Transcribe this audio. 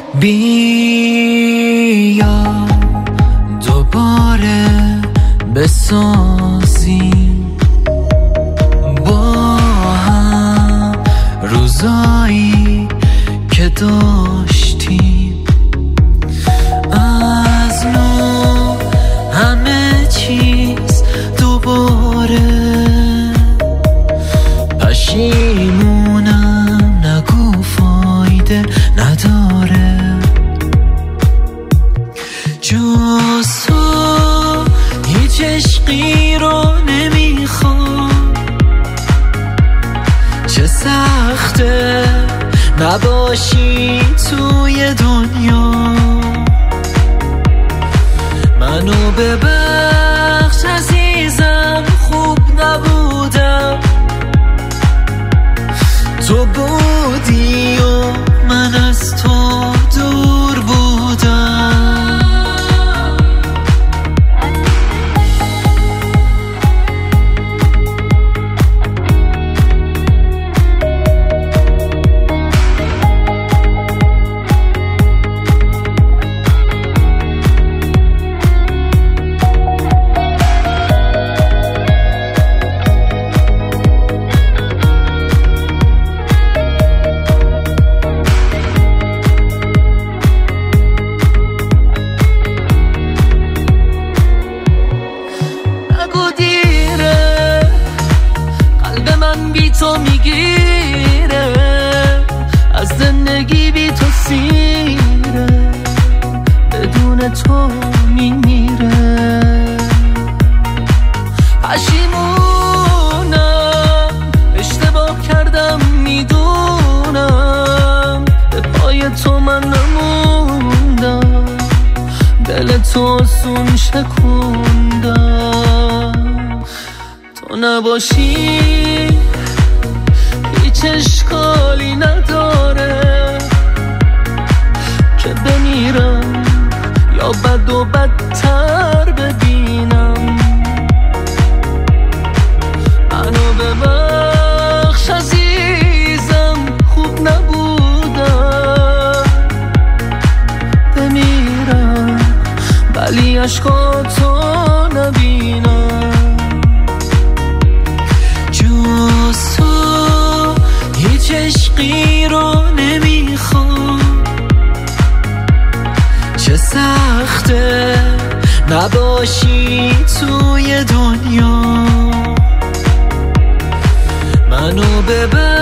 بیا دوباره بسازیم با هم روزایی که داشتیم، از نو همه چیز دوباره. پشیمونم نگو فایده نداره، جز تو هیچ عشقی رو نمیخوام. چه سخته نباشی توی دنیا، منو ببخش عزیزم خوب نبودم، تو بودی و من از تو دور بودم. بی تو میگیره، از زندگی بی تو سیره، بدون تو میمیره. پشیمونم اشتباه کردم میدونم، به پای تو من نموندم، دل تو آسون شکوندم. تو نباشی هیچ اشکالی نداره که بمیرم یا بد و بدتر ببینم. منو ببخش عزیزم خوب نبودم، بمیرم ولی عشقاتو نبینم. جز تو هیچ عشقی رو نمیخوام، چه سخته نباشی توی دنیا، منو ببر